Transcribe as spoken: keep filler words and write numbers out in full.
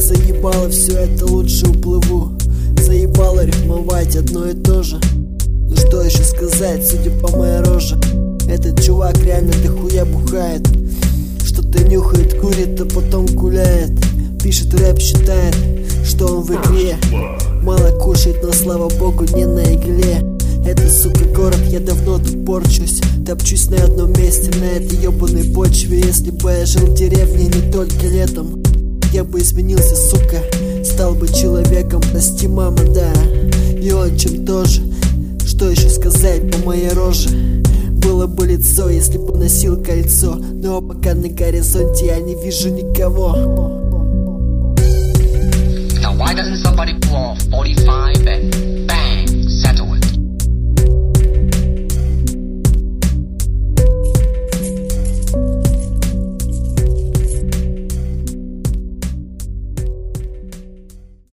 заебало все это, лучше уплыву. Заебало рифмовать одно и то же. Ну что еще сказать, судя по моей роже, этот чувак реально дохуя бухает. Что-то нюхает, курит, а потом гуляет. Пишет рэп, считает, что он в игре. Мало кушает, но слава богу не на игле. Это, сука, город, я давно тут порчусь. Топчусь на одном месте, на этой ебаной почве. Если бы я жил в деревне не только летом, я бы изменился, сука, стал бы человеком. Прости, мама, да, и отчим тоже. Что еще сказать по моей роже? Было бы лицо, если бы носил кольцо, но пока на горизонте я не вижу никого. Now why doesn't somebody pull off forty-five